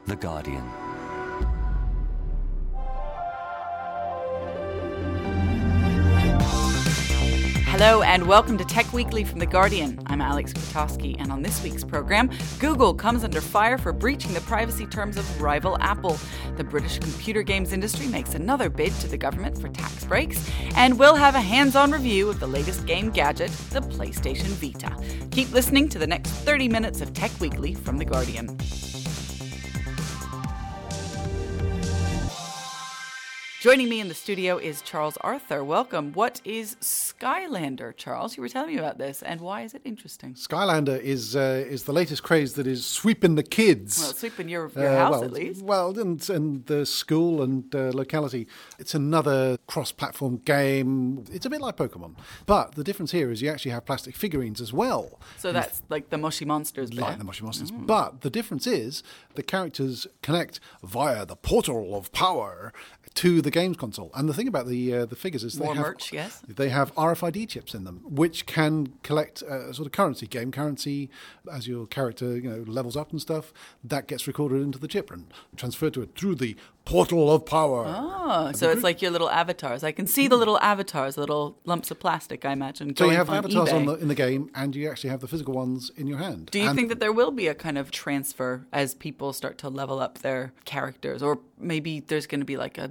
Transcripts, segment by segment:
The Guardian. Hello and welcome to Tech Weekly from The Guardian. I'm Alex Kwiatkowski, and on this week's programme, Google comes under fire for breaching the privacy terms of rival Apple. The British computer games industry makes another bid to the government for tax breaks, and we'll have a hands-on review of the latest game gadget, the PlayStation Vita. Keep listening to the next 30 minutes of Tech Weekly from The Guardian. Joining me in the studio is Charles Arthur. Welcome. What is Skylander, Charles? You were telling me about this, and why is it interesting? Skylander is the latest craze that is sweeping the kids. Well, sweeping your house at least. Well, and the school and locality. It's another cross-platform game. It's a bit like Pokemon. But the difference here is you actually have plastic figurines as well. So that's like the Mushy Monsters. Like the Mushy Monsters. Mm. But the difference is the characters connect via the portal of power to the games console. And the thing about the figures is they have RFID chips in them, which can collect sort of currency, game currency, as your character levels up and stuff. That gets recorded into the chip and transferred to it through the portal of power. Oh, so it's like your little avatars. I can see the little avatars, little lumps of plastic, I imagine. So you have on avatars eBay. in the game, and you actually have the physical ones in your hand. Do you think that there will be a kind of transfer as people start to level up their characters? Or maybe there's going to be like a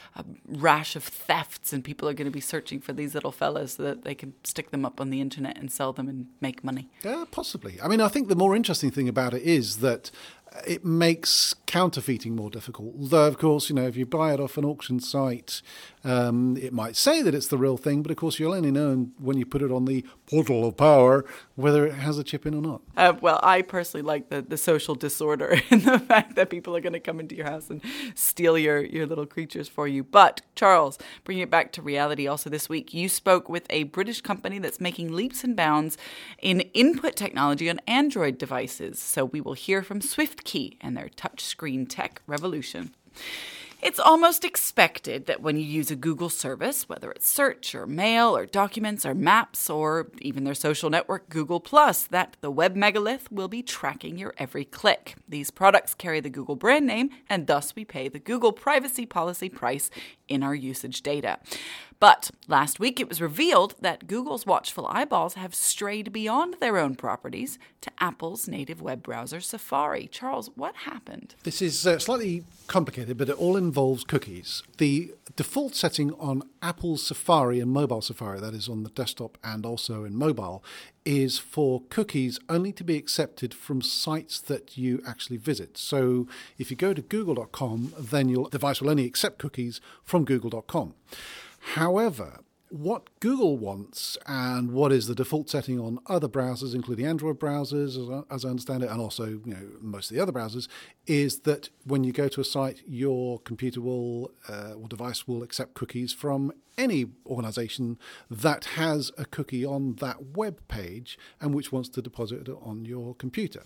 rash of thefts and people are going to be searching for these little fellas so that they can stick them up on the internet and sell them and make money? Yeah, possibly. I mean, I think the more interesting thing about it is that it makes counterfeiting more difficult. Although, of course, if you buy it off an auction site, it might say that it's the real thing, but of course you'll only know when you put it on the portal of power whether it has a chip in or not. Well, I personally like the social disorder and the fact that people are going to come into your house and steal your little creatures for you. But, Charles, bringing it back to reality, also this week, you spoke with a British company that's making leaps and bounds in input technology on Android devices. So we will hear from SwiftKey and their touchscreen tech revolution. It's almost expected that when you use a Google service, whether it's search or mail or documents or maps or even their social network, Google+, that the web megalith will be tracking your every click. These products carry the Google brand name, and thus we pay the Google privacy policy price in our usage data. But last week it was revealed that Google's watchful eyeballs have strayed beyond their own properties to Apple's native web browser, Safari. Charles, what happened? This is slightly complicated, but it all involves cookies. The default setting on Apple's Safari and mobile Safari, that is on the desktop and also in mobile, is for cookies only to be accepted from sites that you actually visit. So if you go to google.com, then your device will only accept cookies from google.com. However, what Google wants and what is the default setting on other browsers, including Android browsers, as I understand it, and also most of the other browsers, is that when you go to a site, your computer will or device will accept cookies from any organization that has a cookie on that web page and which wants to deposit it on your computer.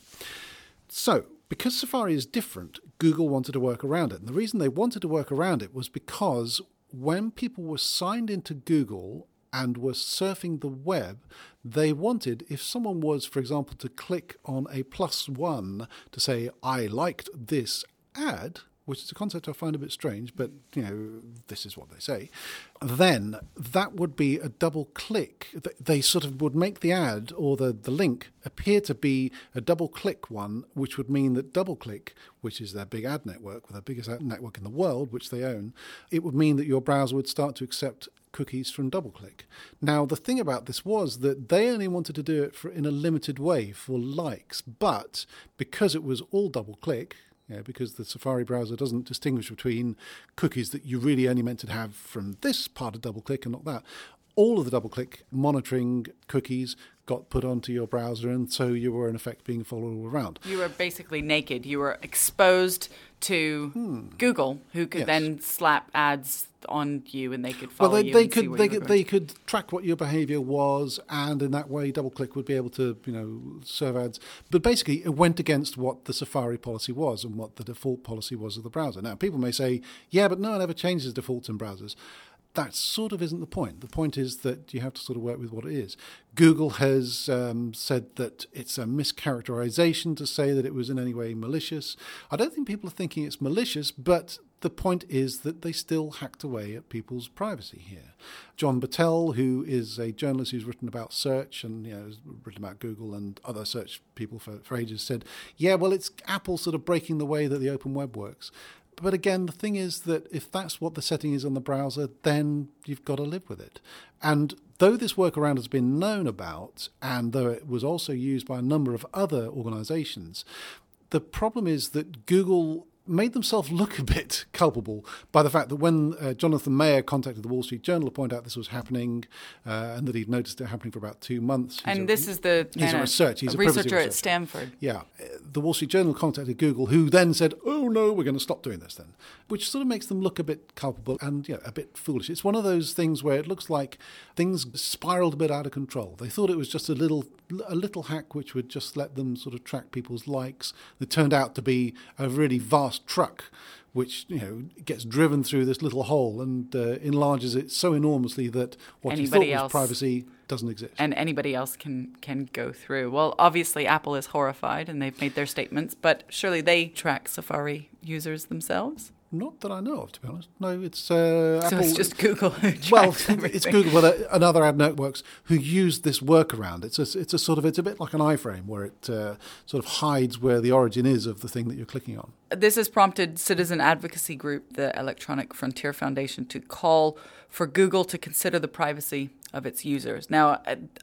So, because Safari is different, Google wanted to work around it. And the reason they wanted to work around it was because when people were signed into Google and were surfing the web, they wanted, if someone was, for example, to click on a +1 to say, I liked this ad, which is a concept I find a bit strange, but, this is what they say, then that would be a double click. They sort of would make the ad or the link appear to be a double click one, which would mean that DoubleClick, which is their big ad network, their biggest ad network in the world, which they own, it would mean that your browser would start to accept cookies from DoubleClick. Now, the thing about this was that they only wanted to do it in a limited way for likes, but because it was all DoubleClick, because the Safari browser doesn't distinguish between cookies that you really only meant to have from this part of DoubleClick and not that, all of the DoubleClick monitoring cookies got put onto your browser, and so you were in effect being followed all around. You were basically naked. You were exposed to Google, who could then slap ads on you, and they could follow you. They could track what your behaviour was, and in that way, DoubleClick would be able to, serve ads. But basically, it went against what the Safari policy was and what the default policy was of the browser. Now, people may say, "Yeah, but no one ever changes defaults in browsers." that sort of isn't the point. The point is that you have to sort of work with what it is. Google has said that it's a mischaracterization to say that it was in any way malicious. I don't think people are thinking it's malicious, but the point is that they still hacked away at people's privacy here. John Battelle, who is a journalist who's written about search and has written about Google and other search people for ages, said, yeah, well, it's Apple sort of breaking the way that the open web works. But again, the thing is that if that's what the setting is on the browser, then you've got to live with it. And though this workaround has been known about, and though it was also used by a number of other organizations, the problem is that Google made themselves look a bit culpable by the fact that when Jonathan Mayer contacted the Wall Street Journal to point out this was happening and that he'd noticed it happening for about 2 months. He's a researcher at Stanford. Yeah. The Wall Street Journal contacted Google, who then said, oh, no, we're going to stop doing this then, which sort of makes them look a bit culpable and a bit foolish. It's one of those things where it looks like things spiraled a bit out of control. They thought it was just a little hack which would just let them sort of track people's likes. It turned out to be a really vast truck which gets driven through this little hole and enlarges it so enormously that what you thought was privacy doesn't exist. And anybody else can go through. Well, obviously Apple is horrified and they've made their statements, but surely they track Safari users themselves? Not that I know of, to be honest. No, it's Apple. So it's just Google who tracks everything. It's Google and other ad networks who use this workaround. It's a bit like an iframe where it sort of hides where the origin is of the thing that you're clicking on. This has prompted citizen advocacy group, the Electronic Frontier Foundation, to call for Google to consider the privacy of its users. Now,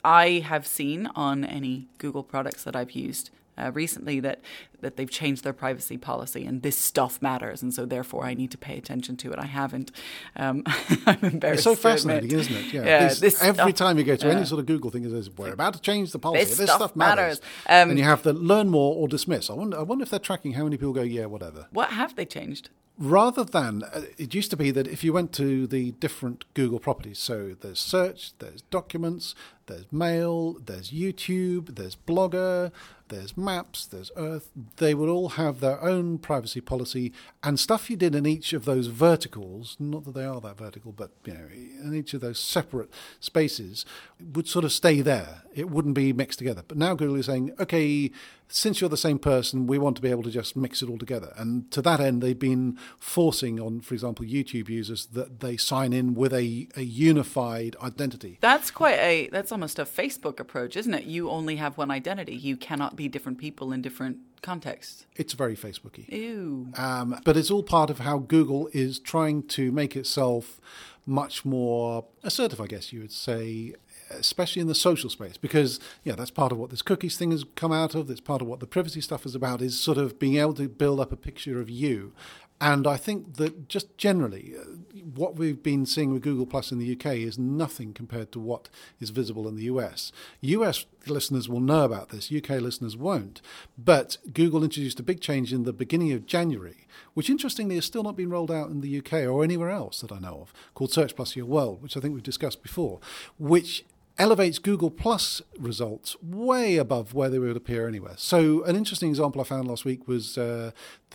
I have seen on any Google products that I've used recently that they've changed their privacy policy and this stuff matters, and so therefore I need to pay attention to it. I haven't. I'm embarrassed. It's so fascinating, isn't it? Yeah. Every time you go to any sort of Google thing, it says, we're about to change the policy. This stuff matters. And you have to learn more or dismiss. I wonder if they're tracking how many people go, yeah, whatever. What have they changed? Rather than, it used to be that if you went to the different Google properties, so there's search, there's documents, there's mail, there's YouTube, there's Blogger, there's Maps, there's Earth, they would all have their own privacy policy, and stuff you did in each of those verticals, not that they are that vertical, but in each of those separate spaces, would sort of stay there. It wouldn't be mixed together. But now Google is saying, okay, since you're the same person, we want to be able to just mix it all together. And to that end, they've been forcing on, for example, YouTube users that they sign in with a unified identity. That's almost a Facebook approach, isn't it? You only have one identity. You cannot be different people in different contexts. It's very Facebooky. Ew. But it's all part of how Google is trying to make itself much more assertive, I guess you would say, especially in the social space, because that's part of what this cookies thing has come out of. That's part of what the privacy stuff is about, is sort of being able to build up a picture of you. And I think that just generally, what we've been seeing with Google Plus in the UK is nothing compared to what is visible in the US. US listeners will know about this, UK listeners won't. But Google introduced a big change in the beginning of January, which interestingly has still not been rolled out in the UK or anywhere else that I know of, called Search Plus Your World, which I think we've discussed before, which elevates Google Plus results way above where they would appear anywhere. So an interesting example I found last week was the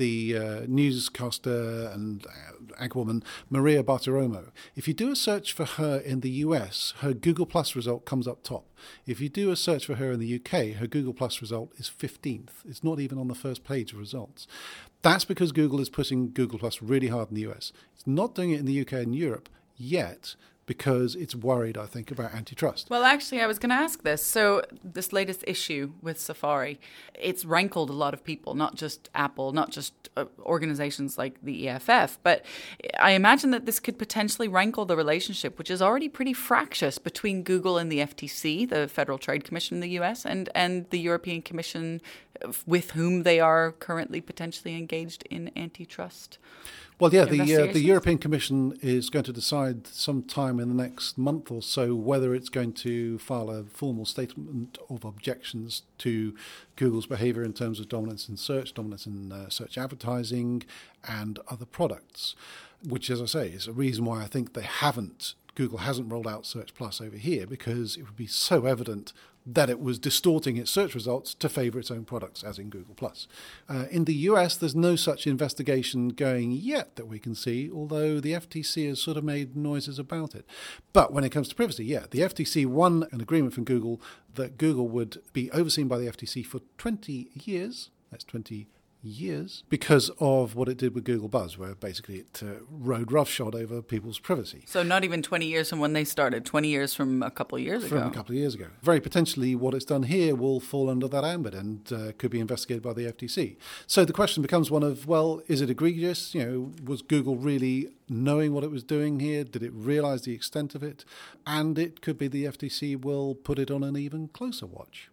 newscaster and anchorwoman Maria Bartiromo. If you do a search for her in the US, her Google Plus result comes up top. If you do a search for her in the UK, her Google Plus result is 15th. It's not even on the first page of results. That's because Google is pushing Google Plus really hard in the US. It's not doing it in the UK and Europe yet, because it's worried, I think, about antitrust. Well, actually, I was going to ask this. So this latest issue with Safari, it's rankled a lot of people, not just Apple, not just organizations like the EFF, but I imagine that this could potentially rankle the relationship, which is already pretty fractious, between Google and the FTC, the Federal Trade Commission in the US, and the European Commission, with whom they are currently potentially engaged in antitrust. Well, yeah, the European Commission is going to decide sometime in the next month or so whether it's going to file a formal statement of objections to Google's behavior in terms of dominance in search, dominance in search advertising, and other products, which, as I say, is a reason why I think they haven't Google hasn't rolled out Search Plus over here because it would be so evident that it was distorting its search results to favor its own products, as in Google Plus. In the US, there's no such investigation going yet that we can see, although the FTC has sort of made noises about it. But when it comes to privacy, the FTC won an agreement from Google that Google would be overseen by the FTC for 20 years. That's 20 years because of what it did with Google Buzz, where basically it rode roughshod over people's privacy. So not even 20 years from when they started, 20 years from a couple of years ago. From a couple of years ago. Very potentially what it's done here will fall under that ambit and could be investigated by the FTC. So the question becomes one of, well, is it egregious? Was Google really knowing what it was doing here? Did it realize the extent of it? And it could be the FTC will put it on an even closer watch.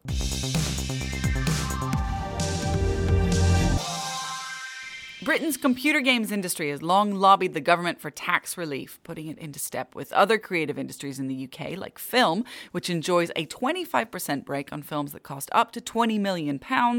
Britain's computer games industry has long lobbied the government for tax relief, putting it into step with other creative industries in the UK, like film, which enjoys a 25% break on films that cost up to £20 million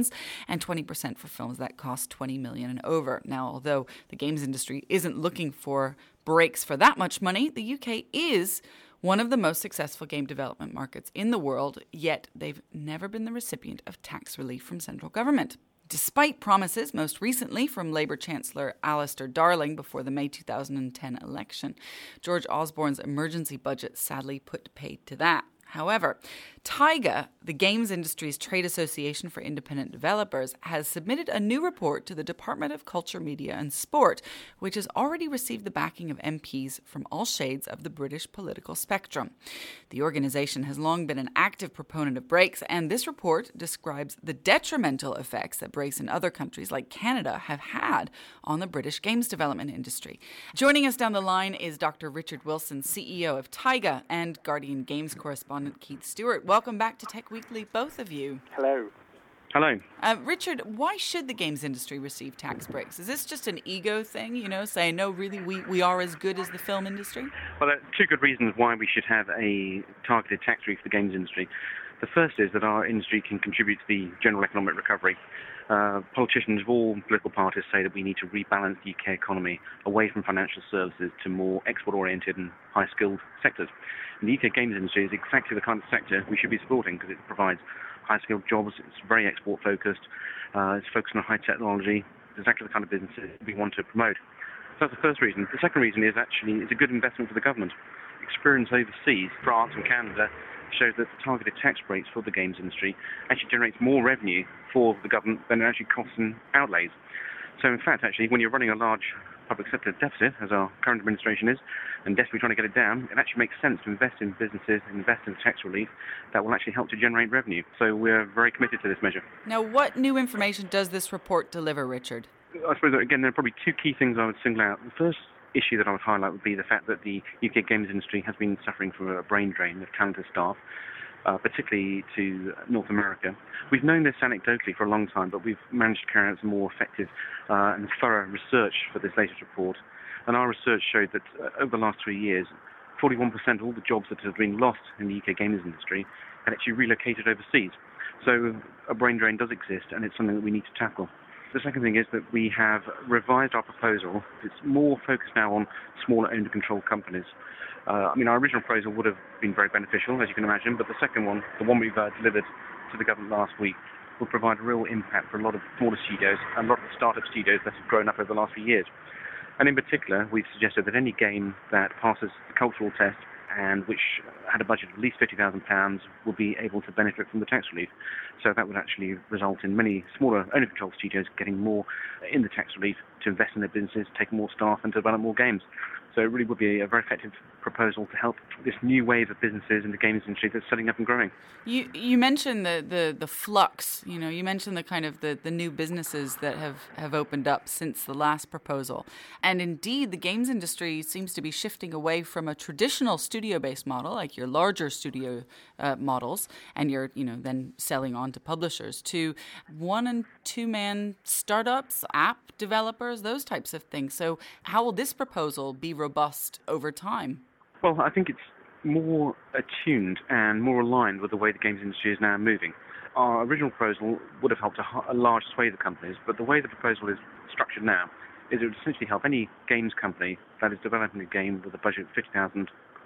and 20% for films that cost $20 million and over. Now, although the games industry isn't looking for breaks for that much money, the UK is one of the most successful game development markets in the world, yet they've never been the recipient of tax relief from central government. Despite promises, most recently from Labour Chancellor Alistair Darling before the May 2010 election, George Osborne's emergency budget sadly put paid to that. However, TIGA, the games industry's trade association for independent developers, has submitted a new report to the Department of Culture, Media and Sport, which has already received the backing of MPs from all shades of the British political spectrum. The organisation has long been an active proponent of breaks, and this report describes the detrimental effects that breaks in other countries like Canada have had on the British games development industry. Joining us down the line is Dr. Richard Wilson, CEO of TIGA, and Guardian Games correspondent Keith Stewart. Welcome back to Tech Weekly, both of you. Hello. Hello. Richard, why should the games industry receive tax breaks? Is this just an ego thing, saying, no, really, we are as good as the film industry? Well, there are two good reasons why we should have a targeted tax relief for the games industry. The first is that our industry can contribute to the general economic recovery. Politicians of all political parties say that we need to rebalance the UK economy away from financial services to more export-oriented and high-skilled sectors. And the UK games industry is exactly the kind of sector we should be supporting because it provides high-skilled jobs, it's very export-focused, it's focused on high technology, it's exactly the kind of businesses we want to promote. So that's the first reason. The second reason is actually it's a good investment for the government. Experience overseas, France and Canada, shows that the targeted tax breaks for the games industry actually generates more revenue for the government than it actually costs in outlays. So in fact, actually, when you're running a large public sector deficit, as our current administration is, and desperately trying to get it down, it actually makes sense to invest in businesses, invest in tax relief that will actually help to generate revenue. So we're very committed to this measure. Now, what new information does this report deliver, Richard? I suppose, again, there are probably two key things I would single out. The first issue that I would highlight would be the fact that the UK games industry has been suffering from a brain drain of talented staff, particularly to North America. We've known this anecdotally for a long time, but we've managed to carry out some more effective and thorough research for this latest report. And our research showed that over the last 3 years, 41% of all the jobs that have been lost in the UK games industry had actually relocated overseas. So a brain drain does exist, and it's something that we need to tackle. The second thing is that we have revised our proposal. It's more focused now on smaller owned and controlled companies. Our original proposal would have been very beneficial, as you can imagine, but the second one, the one we've delivered to the government last week, will provide a real impact for a lot of smaller studios and a lot of the startup studios that have grown up over the last few years. And in particular, we've suggested that any game that passes the cultural test and which had a budget of at least £50,000 will be able to benefit from the tax relief. So that would actually result in many smaller owner-controlled studios getting more in the tax relief to invest in their businesses, take more staff and develop more games. So it really would be a very effective proposal to help this new wave of businesses in the games industry that's setting up and growing. You mentioned the flux, you mentioned the kind of the new businesses that have opened up since the last proposal. And indeed, the games industry seems to be shifting away from a traditional studio-based model, like your larger studio models, and you're, then selling on to publishers, to 1- and 2-man startups, app developers, those types of things. So how will this proposal be robust over time? Well, I think it's more attuned and more aligned with the way the games industry is now moving. Our original proposal would have helped a large swathe of companies, but the way the proposal is structured now is it would essentially help any games company that is developing a game with a budget of £50,000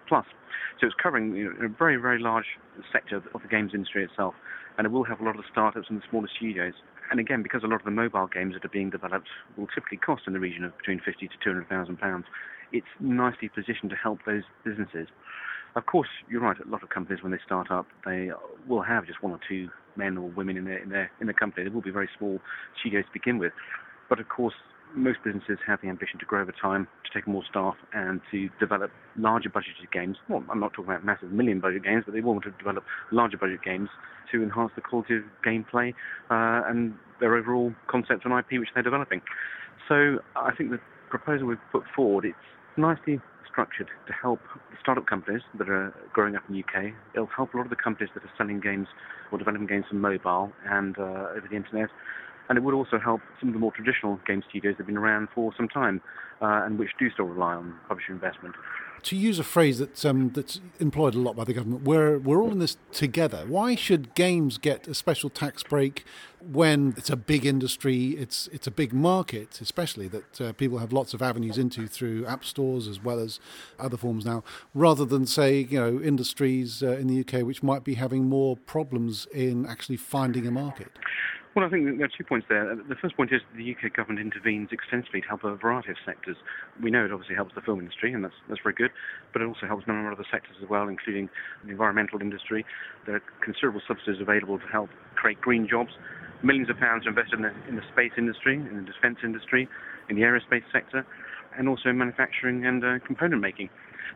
plus. So it's covering a very, very large sector of the games industry itself, and it will have a lot of the startups and the smaller studios. And again, because a lot of the mobile games that are being developed will typically cost in the region of between £50,000 to £200,000, it's nicely positioned to help those businesses. Of course, you're right. A lot of companies, when they start up, they will have just one or two men or women in the company. They will be very small studios to begin with. But of course, most businesses have the ambition to grow over time, to take more staff, and to develop larger budgeted games. Well, I'm not talking about massive million budget games, but they want to develop larger budget games to enhance the quality of gameplay and their overall concept and IP which they're developing. So I think the proposal we've put forward, it's nicely structured to help the startup companies that are growing up in the UK. It'll help a lot of the companies that are selling games or developing games for mobile and over the internet. And it would also help some of the more traditional game studios that have been around for some time and which do still rely on publisher investment. To use a phrase that's employed a lot by the government, we're all in this together. Why should games get a special tax break when it's a big industry, it's a big market, especially that people have lots of avenues into through app stores as well as other forms now, rather than, say, industries in the UK which might be having more problems in actually finding a market? Well, I think there are 2 points there. The first point is the UK government intervenes extensively to help a variety of sectors. We know it obviously helps the film industry, and that's very good, but it also helps a number of other sectors as well, including the environmental industry. There are considerable subsidies available to help create green jobs. Millions of pounds are invested in the space industry, in the defence industry, in the aerospace sector, and also in manufacturing and component making.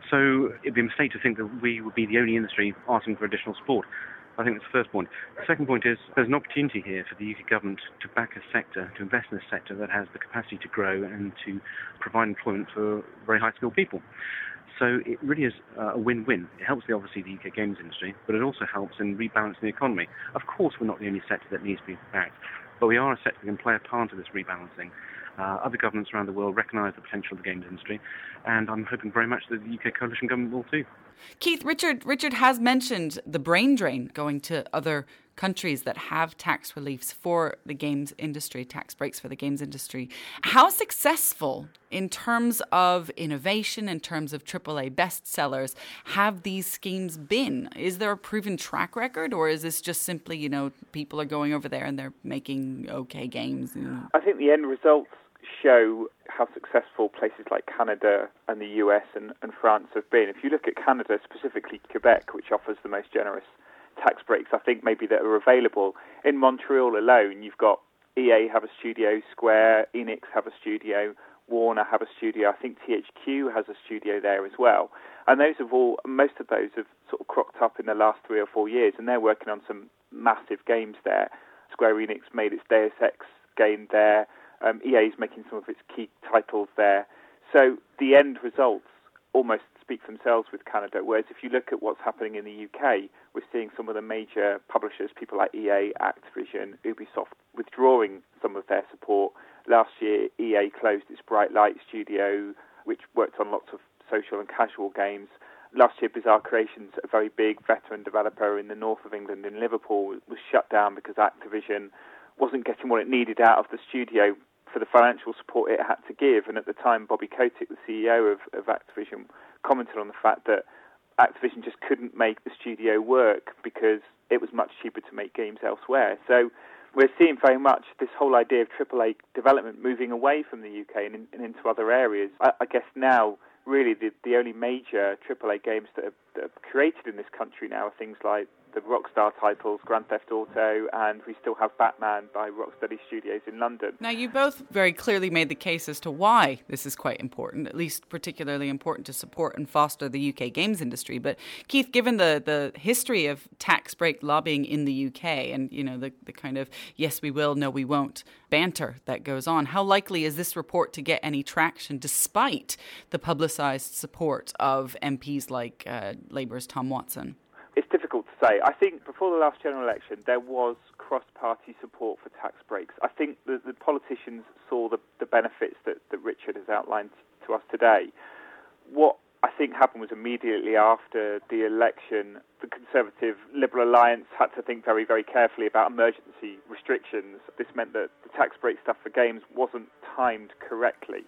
So it'd be a mistake to think that we would be the only industry asking for additional support. I think that's the first point. The second point is there's an opportunity here for the UK government to back a sector, to invest in a sector that has the capacity to grow and to provide employment for very high-skilled people. So it really is a win-win. It helps, obviously, the UK games industry, but it also helps in rebalancing the economy. Of course, we're not the only sector that needs to be backed, but we are a sector that can play a part of this rebalancing. Other governments around the world recognise the potential of the games industry, and I'm hoping very much that the UK coalition government will too. Keith, Richard has mentioned the brain drain going to other countries that have tax reliefs for the games industry, tax breaks for the games industry. How successful in terms of innovation, in terms of AAA bestsellers, have these schemes been? Is there a proven track record, or is this just simply, people are going over there and they're making okay games? I think the end results show how successful places like Canada and the US and France have been. If you look at Canada, specifically Quebec, which offers the most generous tax breaks, I think, maybe that are available. In Montreal alone, you've got EA have a studio, Square, Enix have a studio, Warner have a studio. I think THQ has a studio there as well. And most of those have sort of cropped up in the last 3 or 4 years, and they're working on some massive games there. Square Enix made its Deus Ex game there. EA is making some of its key titles there. So the end results almost speak for themselves with Canada, whereas if you look at what's happening in the UK, we're seeing some of the major publishers, people like EA, Activision, Ubisoft, withdrawing some of their support. Last year, EA closed its Bright Light studio, which worked on lots of social and casual games. Last year, Bizarre Creations, a very big veteran developer in the north of England, in Liverpool, was shut down because Activision wasn't getting what it needed out of the studio for the financial support it had to give. And at the time, Bobby Kotick, the CEO of Activision, commented on the fact that Activision just couldn't make the studio work because it was much cheaper to make games elsewhere. So we're seeing very much this whole idea of AAA development moving away from the UK and into other areas. I guess now, really, the only major AAA games that are created in this country now are things like the Rockstar titles, Grand Theft Auto, and we still have Batman by Rocksteady Studios in London. Now, you both very clearly made the case as to why this is quite important, at least particularly important to support and foster the UK games industry. But Keith, given the history of tax break lobbying in the UK and, the kind of yes, we will, no, we won't banter that goes on, how likely is this report to get any traction despite the publicised support of MPs like Labour's Tom Watson? It's difficult to say. I think before the last general election, there was cross-party support for tax breaks. I think the politicians saw the benefits that Richard has outlined to us today. What I think happened was immediately after the election, the Conservative Liberal Alliance had to think very, very carefully about emergency restrictions. This meant that the tax break stuff for games wasn't timed correctly.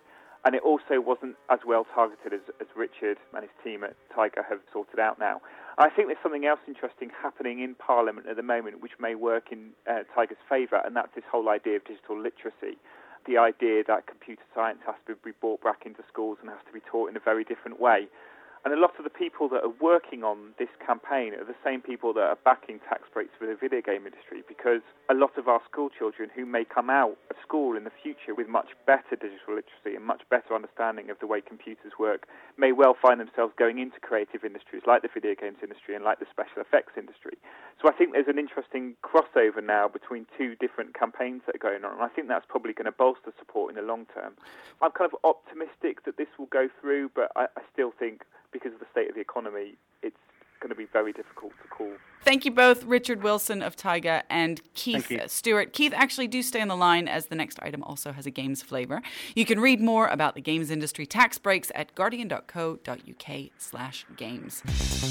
And it also wasn't as well targeted as Richard and his team at Tiger have sorted out now. I think there's something else interesting happening in Parliament at the moment which may work in Tiger's favour, and that's this whole idea of digital literacy. The idea that computer science has to be brought back into schools and has to be taught in a very different way. And a lot of the people that are working on this campaign are the same people that are backing tax breaks for the video game industry, because a lot of our school children who may come out of school in the future with much better digital literacy and much better understanding of the way computers work may well find themselves going into creative industries like the video games industry and like the special effects industry. So I think there's an interesting crossover now between two different campaigns that are going on, and I think that's probably going to bolster support in the long term. I'm kind of optimistic that this will go through, but I still think because of the state of the economy, it's going to be very difficult to call. Thank you both, Richard Wilson of Tiger and Keith Stewart. Keith, actually do stay on the line, as the next item also has a games flavour. You can read more about the games industry tax breaks at guardian.co.uk/games.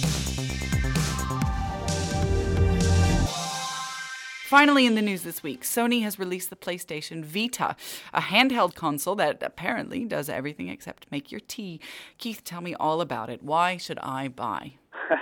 Finally, in the news this week, Sony has released the PlayStation Vita, a handheld console that apparently does everything except make your tea. Keith, tell me all about it. Why should I buy?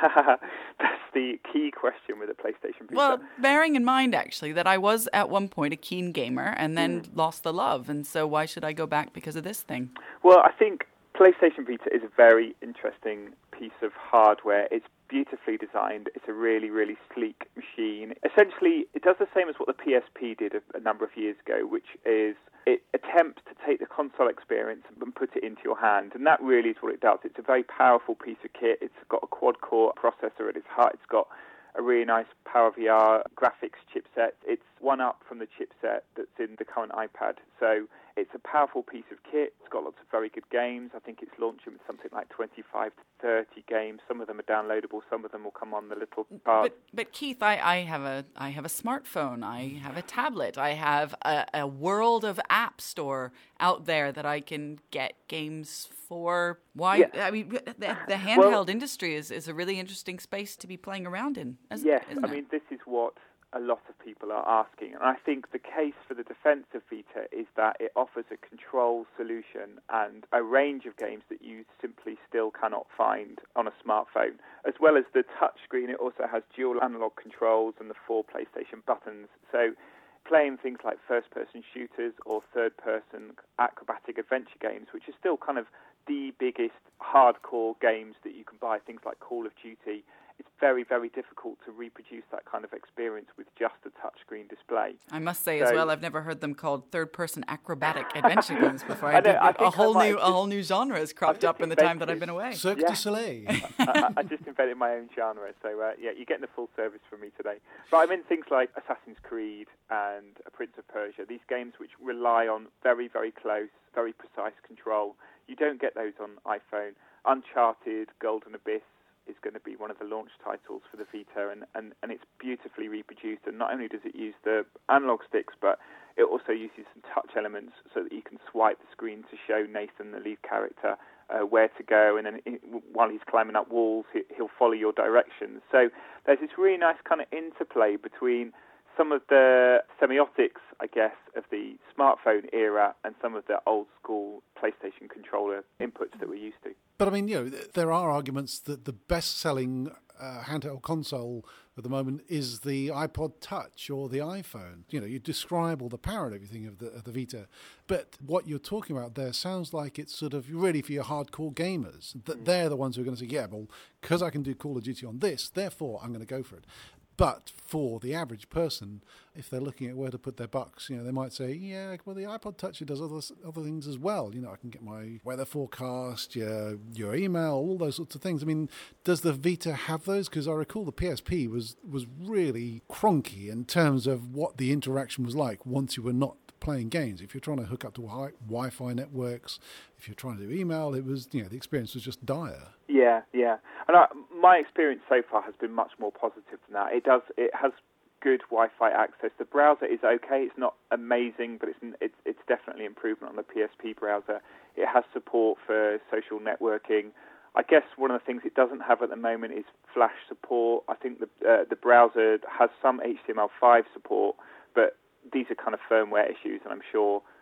That's the key question with the PlayStation Vita. Well, bearing in mind, actually, that I was at one point a keen gamer and then lost the love. And so why should I go back because of this thing? Well, I think PlayStation Vita is a very interesting piece of hardware. It's beautifully designed. It's a really, really sleek machine. Essentially, it does the same as what the PSP did a number of years ago, which is it attempts to take the console experience and put it into your hand. And that really is what it does. It's a very powerful piece of kit. It's got a quad-core processor at its heart. It's got a really nice PowerVR graphics chipset. It's one up from the chipset that's in the current iPad. So it's a powerful piece of kit. It's got lots of very good games. I think it's launching with something like 25 to 30 games. Some of them are downloadable. Some of them will come on the little card. But Keith, I have a smartphone. I have a tablet. I have a world of app store out there that I can get games for. Why? Yeah. I mean, the handheld industry is a really interesting space to be playing around in. Yes, I mean, this is what a lot of people are asking. And I think the case for the defense of Vita is that it offers a control solution and a range of games that you simply still cannot find on a smartphone. As well as the touchscreen, it also has dual analog controls and the 4 PlayStation buttons. So playing things like first-person shooters or third-person acrobatic adventure games, which are still kind of the biggest hardcore games that you can buy, things like Call of Duty, it's very, very difficult to reproduce that kind of experience with just a touchscreen display. I must say as well, I've never heard them called third-person acrobatic adventure games before. A whole new genre has cropped up in the time that I've been away. Cirque du Soleil. I just invented my own genre, so you're getting the full service from me today. But I mean things like Assassin's Creed and Prince of Persia, these games which rely on very, very close, very precise control. You don't get those on iPhone. Uncharted, Golden Abyss is going to be one of the launch titles for the Vita, and it's beautifully reproduced. And not only does it use the analog sticks, but it also uses some touch elements so that you can swipe the screen to show Nathan, the lead character, where to go, and then while he's climbing up walls, he'll follow your directions. So there's this really nice kind of interplay between some of the semiotics, I guess, of the smartphone era and some of the old-school PlayStation controller inputs that we're used to. But, I mean, there are arguments that the best-selling handheld console at the moment is the iPod Touch or the iPhone. You describe all the power and everything of the Vita. But what you're talking about there sounds like it's sort of really for your hardcore gamers. That they're the ones who are going to say, yeah, well, because I can do Call of Duty on this, therefore I'm going to go for it. But for the average person, if they're looking at where to put their bucks, they might say, yeah, well, the iPod Touch, it does other things as well. I can get my weather forecast, your email, all those sorts of things. I mean, does the Vita have those? Because I recall the PSP was really cronky in terms of what the interaction was like once you were not playing games. If you're trying to hook up to Wi-Fi networks, if you're trying to do email, it was, the experience was just dire. Yeah. And my experience so far has been much more positive than that. It has good Wi-Fi access. The browser is okay. It's not amazing, but it's definitely improvement on the PSP browser. It has support for social networking. I guess one of the things it doesn't have at the moment is Flash support. I think the browser has some HTML5 support, but these are kind of firmware issues, and I'm sure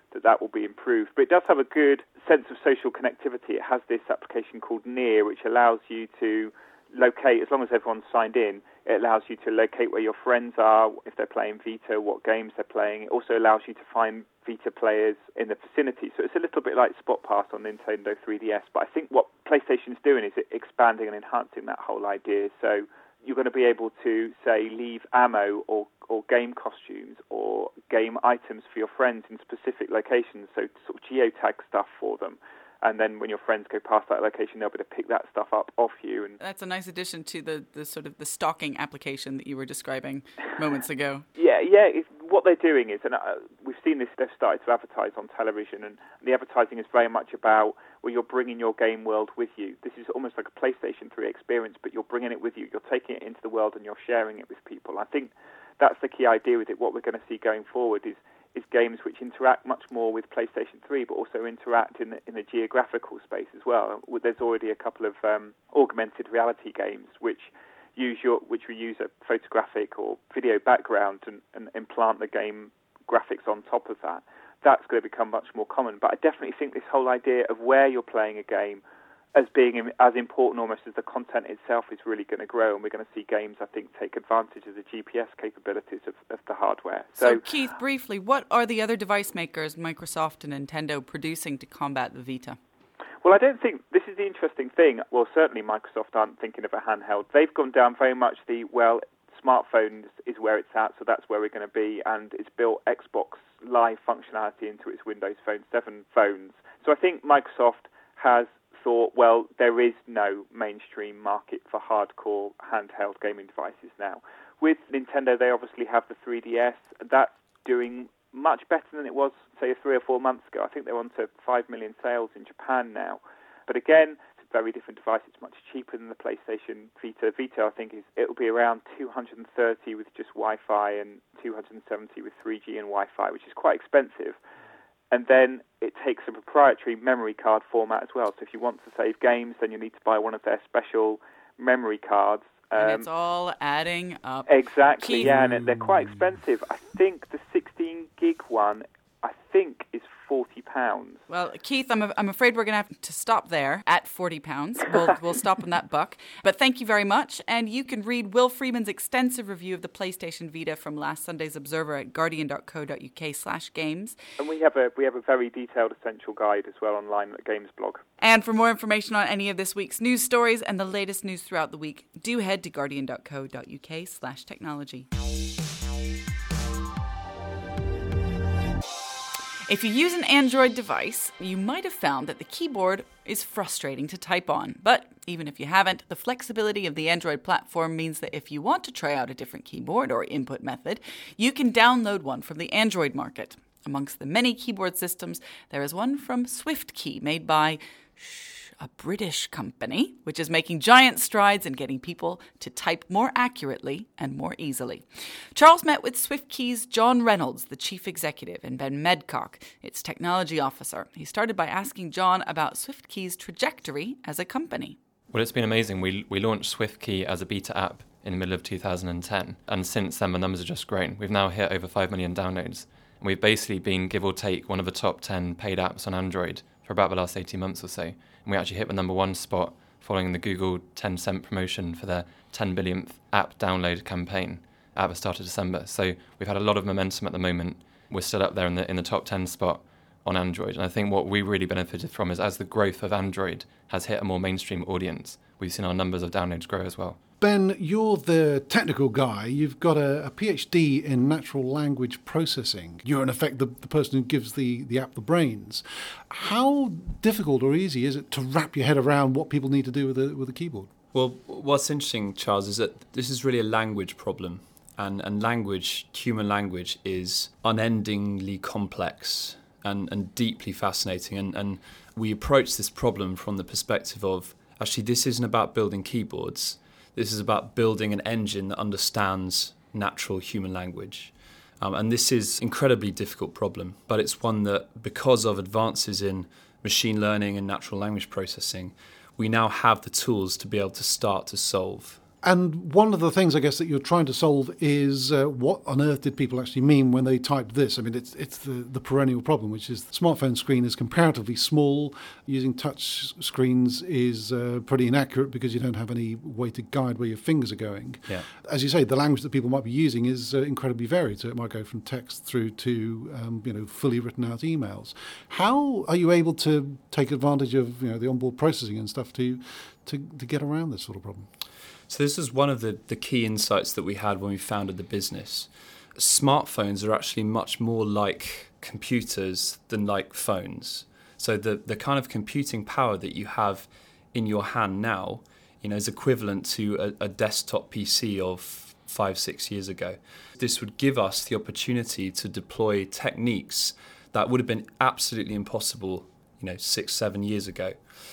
that will be improved. But it does have a good sense of social connectivity. It has this application called Near, which allows you to locate, as long as everyone's signed in, it allows you to locate where your friends are, if they're playing Vita, what games they're playing. It also allows you to find Vita players in the vicinity. So it's a little bit like Spot Pass on Nintendo 3DS. But I think what PlayStation's doing is expanding and enhancing that whole idea. So you're going to be able to, say, leave ammo or game costumes or game items for your friends in specific locations, so sort of geotag stuff for them. And then when your friends go past that location, they'll be able to pick that stuff up off you. And that's a nice addition to the sort of the stalking application that you were describing moments ago. Yeah. What they're doing is, and we've seen this, they've started to advertise on television, and the advertising is very much about where you're bringing your game world with you. This is almost like a PlayStation 3 experience, but you're bringing it with you. You're taking it into the world and you're sharing it with people. I think that's the key idea with it. What we're going to see going forward is games which interact much more with PlayStation 3, but also interact in the geographical space as well. There's already a couple of augmented reality games which we use a photographic or video background and implant the game graphics on top of that. That's going to become much more common. But I definitely think this whole idea of where you're playing a game as being as important almost as the content itself is really going to grow, and we're going to see games, I think, take advantage of the GPS capabilities of the hardware. So Keith, briefly, what are the other device makers, Microsoft and Nintendo, producing to combat the Vita? Well, I don't think, this is the interesting thing, well, certainly Microsoft aren't thinking of a handheld. They've gone down very much smartphones is where it's at, so that's where we're going to be, and it's built Xbox Live functionality into its Windows Phone 7 phones. So I think Microsoft has thought, well, there is no mainstream market for hardcore handheld gaming devices now. With Nintendo, they obviously have the 3DS. That's doing much better than it was, say, 3 or 4 months ago. I think they're on to 5 million sales in Japan now. But again, it's a very different device. It's much cheaper than the PlayStation Vita. Vita, I think, it'll be around 230 with just Wi-Fi and 270 with 3G and Wi-Fi, which is quite expensive. And then it takes a proprietary memory card format as well. So if you want to save games, then you need to buy one of their special memory cards. And it's all adding up. Exactly, Keith. yeah, and they're quite expensive. I think the 16-gig one, is £40. Well, Keith, I'm afraid we're going to have to stop there at £40. We'll stop on that buck. But thank you very much. And you can read Will Freeman's extensive review of the PlayStation Vita from last Sunday's Observer at guardian.co.uk/games. And we have a very detailed essential guide as well online at Games Blog. And for more information on any of this week's news stories and the latest news throughout the week, do head to guardian.co.uk/technology. If you use an Android device, you might have found that the keyboard is frustrating to type on. But even if you haven't, the flexibility of the Android platform means that if you want to try out a different keyboard or input method, you can download one from the Android market. Amongst the many keyboard systems, there is one from SwiftKey, made by a British company, which is making giant strides in getting people to type more accurately and more easily. Charles met with SwiftKey's John Reynolds, the chief executive, and Ben Medcock, its technology officer. He started by asking John about SwiftKey's trajectory as a company. Well, it's been amazing. We launched SwiftKey as a beta app in the middle of 2010, and since then the numbers have just grown. We've now hit over 5 million downloads, and we've basically been, give or take, one of the top 10 paid apps on Android for about the last 18 months or so. And we actually hit the number one spot following the Google 10-cent promotion for their 10 billionth app download campaign at the start of December. So we've had a lot of momentum at the moment. We're still up there in the top 10 spot on Android. And I think what we really benefited from is as the growth of Android has hit a more mainstream audience, we've seen our numbers of downloads grow as well. Ben, you're the technical guy. You've got a PhD in natural language processing. You're, in effect, the person who gives the app the brains. How difficult or easy is it to wrap your head around what people need to do with a keyboard? Well, what's interesting, Charles, is that this is really a language problem. And language, human language, is unendingly complex and deeply fascinating. And we approach this problem from the perspective of, actually, this isn't about building keyboards. This is about building an engine that understands natural human language. And this is an incredibly difficult problem, but it's one that, because of advances in machine learning and natural language processing, we now have the tools to be able to start to solve. And one of the things, I guess, that you're trying to solve is what on earth did people actually mean when they typed this? I mean, it's the perennial problem, which is the smartphone screen is comparatively small. Using touch screens is pretty inaccurate because you don't have any way to guide where your fingers are going. Yeah. As you say, the language that people might be using is incredibly varied. So it might go from text through to fully written out emails. How are you able to take advantage of the onboard processing and stuff to get around this sort of problem? So this is one of the key insights that we had when we founded the business. Smartphones are actually much more like computers than like phones. So the kind of computing power that you have in your hand now, is equivalent to a desktop PC of 5-6 years ago. This would give us the opportunity to deploy techniques that would have been absolutely impossible, 6-7 years ago.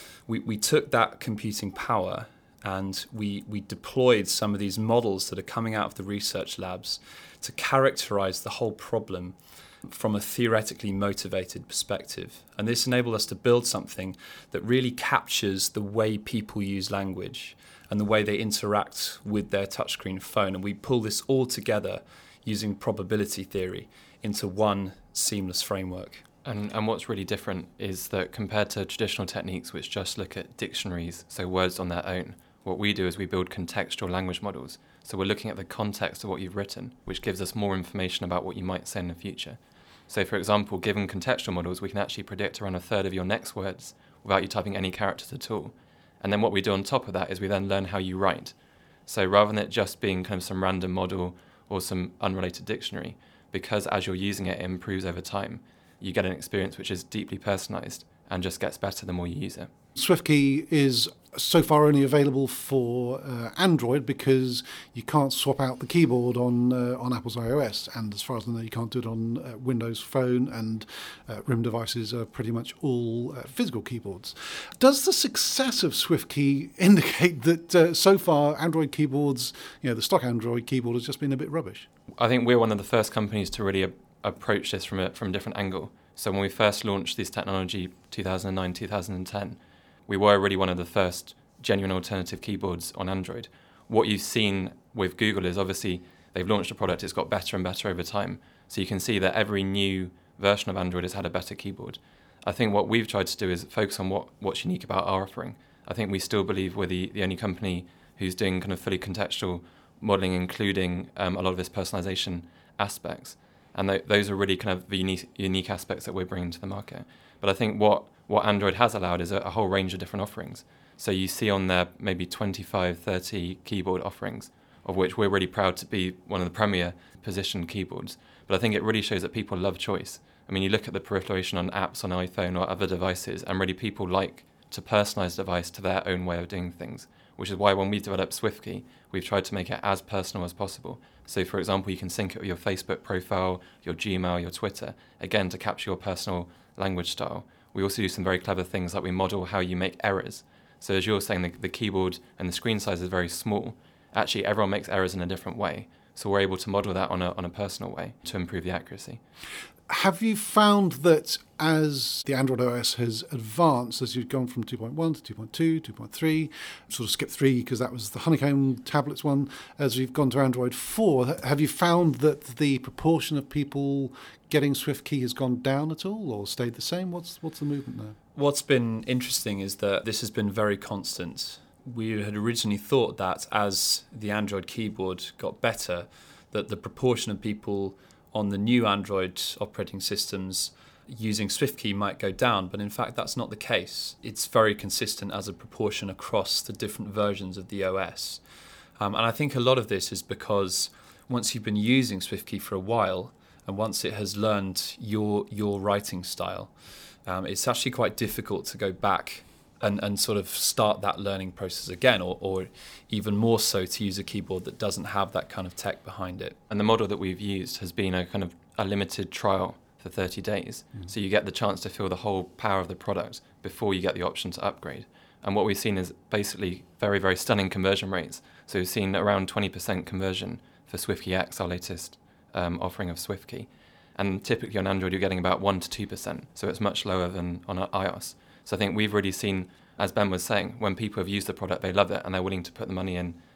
We took that computing power and we deployed some of these models that are coming out of the research labs to characterize the whole problem from a theoretically motivated perspective. And this enabled us to build something that really captures the way people use language and the way they interact with their touchscreen phone. And we pull this all together using probability theory into one seamless framework. And what's really different is that compared to traditional techniques which just look at dictionaries, so words on their own, what we do is we build contextual language models. So we're looking at the context of what you've written, which gives us more information about what you might say in the future. So for example, given contextual models, we can actually predict around a third of your next words without you typing any characters at all. And then what we do on top of that is we then learn how you write. So rather than it just being kind of some random model or some unrelated dictionary, because as you're using it, it improves over time, you get an experience which is deeply personalized and just gets better the more you use it. SwiftKey is so far only available for Android because you can't swap out the keyboard on Apple's iOS, and as far as I know, you can't do it on Windows Phone, and RIM devices are pretty much all physical keyboards. Does the success of SwiftKey indicate that so far Android keyboards, the stock Android keyboard has just been a bit rubbish? I think we're one of the first companies to really approach this from a different angle. So when we first launched this technology, 2009, 2010, we were really one of the first genuine alternative keyboards on Android. What you've seen with Google is obviously they've launched a product, it's got better and better over time. So you can see that every new version of Android has had a better keyboard. I think what we've tried to do is focus on what's unique about our offering. I think we still believe we're the only company who's doing kind of fully contextual modeling, including a lot of this personalization aspects. And those are really kind of the unique aspects that we're bringing to the market. But I think what Android has allowed is a whole range of different offerings. So you see on there maybe 25, 30 keyboard offerings, of which we're really proud to be one of the premier positioned keyboards. But I think it really shows that people love choice. I mean, you look at the proliferation on apps on iPhone or other devices, and really people like to personalize the device to their own way of doing things, which is why when we developed SwiftKey, we've tried to make it as personal as possible. So, for example, you can sync it with your Facebook profile, your Gmail, your Twitter, again, to capture your personal language style. We also do some very clever things like we model how you make errors. So as you're saying, the keyboard and the screen size is very small. Actually, everyone makes errors in a different way. So we're able to model that on a personal way to improve the accuracy. Have you found that as the Android OS has advanced, as you've gone from 2.1 to 2.2, 2.3, sort of skipped 3 because that was the Honeycomb tablets one, as we've gone to Android 4, have you found that the proportion of people getting SwiftKey has gone down at all or stayed the same? What's the movement there? What's been interesting is that this has been very constant. We had originally thought that as the Android keyboard got better, that the proportion of people on the new Android operating systems using SwiftKey might go down, but in fact that's not the case. It's very consistent as a proportion across the different versions of the OS. And I think a lot of this is because once you've been using SwiftKey for a while, and once it has learned your writing style, it's actually quite difficult to go back and sort of start that learning process again, or even more so to use a keyboard that doesn't have that kind of tech behind it. And the model that we've used has been a kind of a limited trial for 30 days. So you get the chance to feel the whole power of the product before you get the option to upgrade. And what we've seen is basically very, very stunning conversion rates. So we've seen around 20% conversion for SwiftKey X, our latest offering of SwiftKey. And typically on Android, you're getting about 1 to 2%. So it's much lower than on iOS. So I think we've really seen, as Ben was saying, when people have used the product, they love it and they're willing to put the money in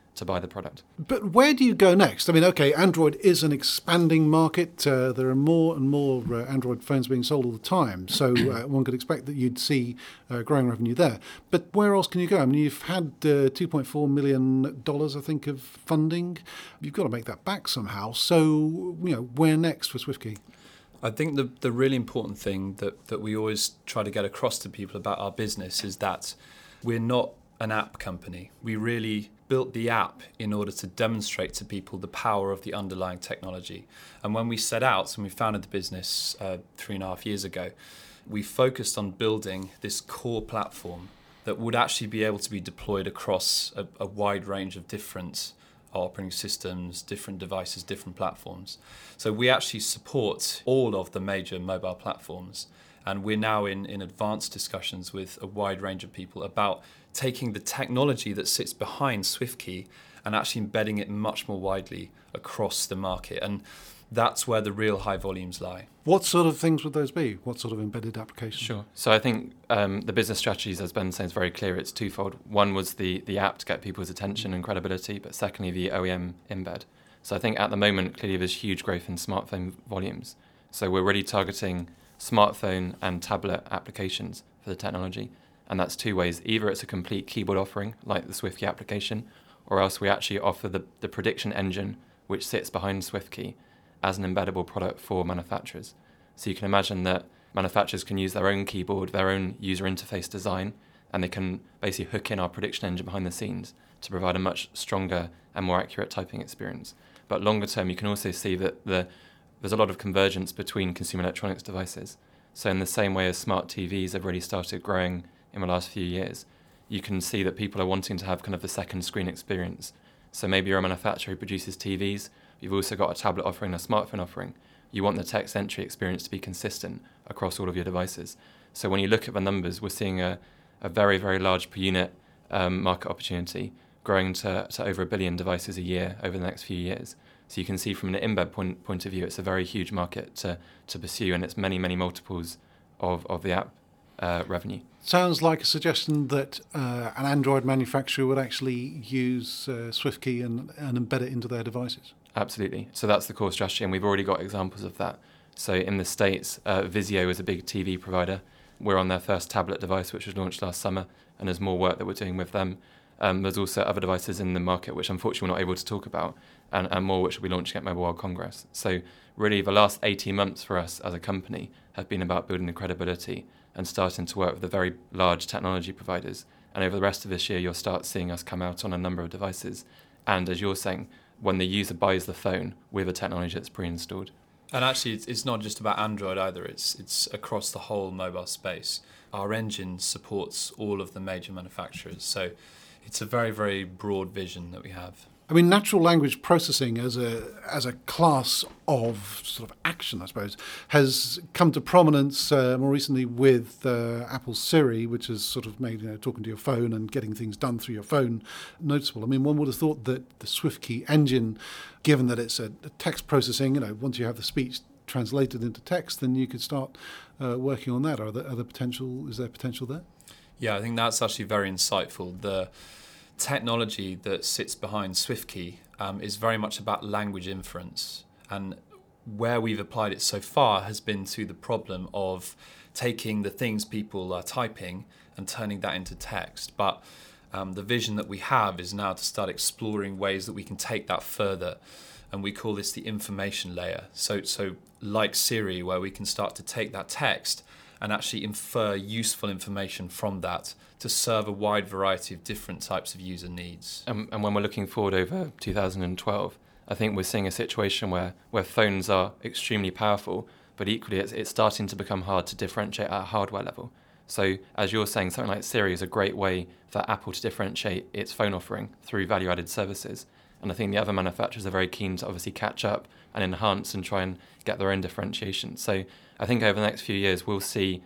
to buy the product. But where do you go next? I mean, okay, Android is an expanding market. There are more and more Android phones being sold all the time. So one could expect that you'd see growing revenue there. But where else can you go? I mean, you've had $2.4 million, I think, of funding. You've got to make that back somehow. So, where next for SwiftKey? I think the really important thing that we always try to get across to people about our business is that we're not an app company. We really built the app in order to demonstrate to people the power of the underlying technology. And when we set out and we founded the business 3.5 years ago, we focused on building this core platform that would actually be able to be deployed across a wide range of different operating systems, different devices, different platforms. So we actually support all of the major mobile platforms, and we're now in advanced discussions with a wide range of people about taking the technology that sits behind SwiftKey and actually embedding it much more widely across the market. And that's where the real high volumes lie. What sort of things would those be? What sort of embedded applications? Sure. So I think the business strategies, as Ben says, is very clear. It's twofold. One was the app to get people's attention and credibility, but secondly, the OEM embed. So I think at the moment, clearly there's huge growth in smartphone volumes. So we're really targeting smartphone and tablet applications for the technology. And that's two ways. Either it's a complete keyboard offering, like the SwiftKey application, or else we actually offer the prediction engine, which sits behind SwiftKey, as an embeddable product for manufacturers. So you can imagine that manufacturers can use their own keyboard, their own user interface design, and they can basically hook in our prediction engine behind the scenes to provide a much stronger and more accurate typing experience. But longer term, you can also see that there's a lot of convergence between consumer electronics devices. So in the same way as smart TVs have really started growing in the last few years, you can see that people are wanting to have kind of the second screen experience. So maybe you're a manufacturer who produces TVs, you've also got a tablet offering, a smartphone offering. You want the text entry experience to be consistent across all of your devices. So when you look at the numbers, we're seeing a very, very large per unit market opportunity, growing to over 1 billion devices a year over the next few years. So you can see from an embed point of view, it's a very huge market to pursue, and it's many, many multiples of the app revenue. Sounds like a suggestion that an Android manufacturer would actually use SwiftKey and embed it into their devices. Absolutely. So that's the core strategy, and we've already got examples of that. So in the States, Vizio is a big TV provider. We're on their first tablet device, which was launched last summer, and there's more work that we're doing with them. There's also other devices in the market, which unfortunately we're not able to talk about, and more which will be launching at Mobile World Congress. So really the last 18 months for us as a company have been about building the credibility and starting to work with the very large technology providers. And over the rest of this year, you'll start seeing us come out on a number of devices. And as you're saying, when the user buys the phone with a technology that's pre-installed. And actually, it's not just about Android either. It's across the whole mobile space. Our engine supports all of the major manufacturers. So it's a very, very broad vision that we have. I mean, natural language processing as a class of sort of action, I suppose, has come to prominence more recently with Apple's Siri, which has sort of made talking to your phone and getting things done through your phone noticeable. I mean, one would have thought that the SwiftKey engine, given that it's a text processing, once you have the speech translated into text, then you could start working on that. Is there potential there? Yeah, I think that's actually very insightful. The technology that sits behind SwiftKey is very much about language inference, and where we've applied it so far has been to the problem of taking the things people are typing and turning that into text. But the vision that we have is now to start exploring ways that we can take that further, and we call this the information layer. So like Siri, where we can start to take that text and actually infer useful information from that to serve a wide variety of different types of user needs. And when we're looking forward over 2012, I think we're seeing a situation where phones are extremely powerful, but equally it's starting to become hard to differentiate at a hardware level. So as you're saying, something like Siri is a great way for Apple to differentiate its phone offering through value-added services. And I think the other manufacturers are very keen to obviously catch up and enhance and try and get their own differentiation. So I think over the next few years, we'll see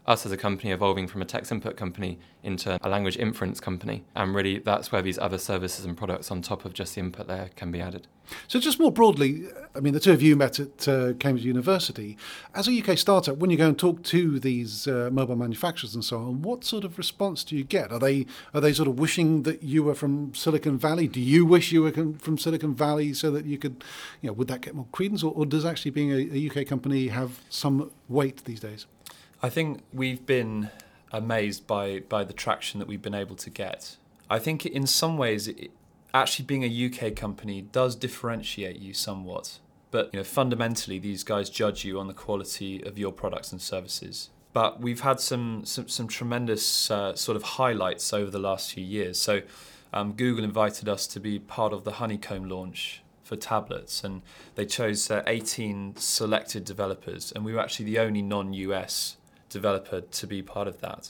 us as a company evolving from a text input company into a language inference company. And really, that's where these other services and products on top of just the input layer can be added. So just more broadly, I mean, the two of you met at Cambridge University. As a UK startup, when you go and talk to these mobile manufacturers and so on, what sort of response do you get? Are they sort of wishing that you were from Silicon Valley? Do you wish you were from Silicon Valley so that you could, would that get more credence? Or does actually being a UK company have some weight these days? I think we've been amazed by the traction that we've been able to get. I think in some ways, actually being a UK company does differentiate you somewhat. But fundamentally, these guys judge you on the quality of your products and services. But we've had some tremendous sort of highlights over the last few years. So Google invited us to be part of the Honeycomb launch for tablets, and they chose 18 selected developers, and we were actually the only non-US developer to be part of that.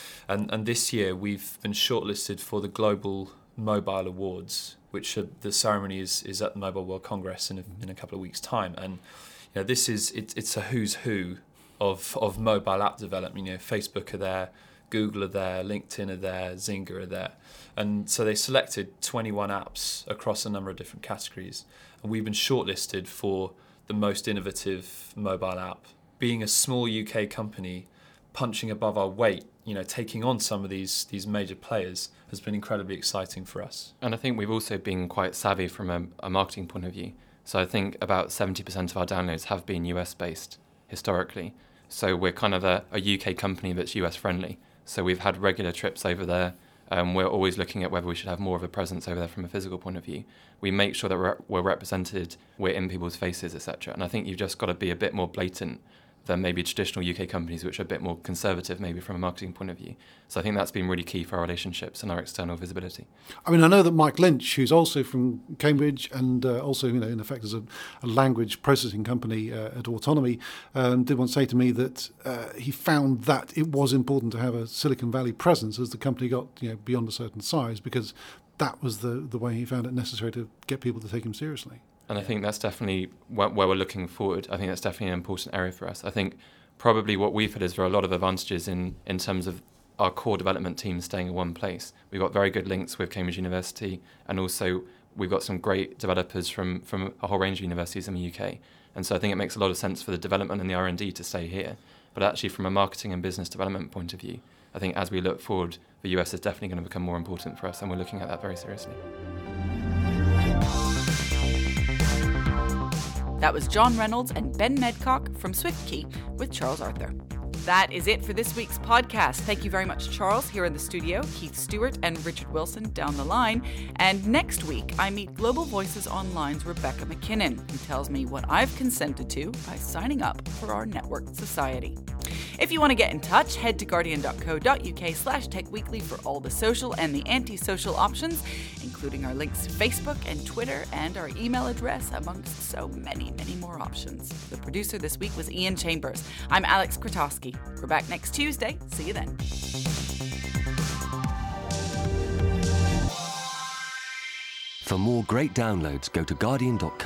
And this year we've been shortlisted for the Global Mobile Awards, which the ceremony is at the Mobile World Congress in a couple of weeks' time. And it's a who's who of mobile app development. Facebook are there, Google are there, LinkedIn are there, Zynga are there. And so they selected 21 apps across a number of different categories. And we've been shortlisted for the most innovative mobile app. Being a small UK company, punching above our weight, taking on some of these major players has been incredibly exciting for us. And I think we've also been quite savvy from a marketing point of view. So I think about 70% of our downloads have been US-based historically. So we're kind of a UK company that's US-friendly. So we've had regular trips over there. We're always looking at whether we should have more of a presence over there from a physical point of view. We make sure that we're represented, we're in people's faces, etc. And I think you've just got to be a bit more blatant than maybe traditional UK companies, which are a bit more conservative maybe from a marketing point of view. So I think that's been really key for our relationships and our external visibility. I mean, I know that Mike Lynch, who's also from Cambridge and also, in effect, as a language processing company at Autonomy, did once say to me that he found that it was important to have a Silicon Valley presence as the company got beyond a certain size, because that was the way he found it necessary to get people to take him seriously. And I think that's definitely where we're looking forward. I think that's definitely an important area for us. I think probably what we've had is there are a lot of advantages in terms of our core development team staying in one place. We've got very good links with Cambridge University, and also we've got some great developers from a whole range of universities in the UK. And so I think it makes a lot of sense for the development and the R&D to stay here. But actually from a marketing and business development point of view, I think as we look forward, the US is definitely going to become more important for us, and we're looking at that very seriously. That was John Reynolds and Ben Medcock from SwiftKey with Charles Arthur. That is it for this week's podcast. Thank you very much, Charles, here in the studio, Keith Stewart and Richard Wilson down the line. And next week, I meet Global Voices Online's Rebecca McKinnon, who tells me what I've consented to by signing up for our networked society. If you want to get in touch, head to guardian.co.uk/techweekly for all the social and the anti-social options, including our links to Facebook and Twitter and our email address, amongst so many, many more options. The producer this week was Ian Chambers. I'm Alex Krotowski. We're back next Tuesday. See you then. For more great downloads, go to guardian.co.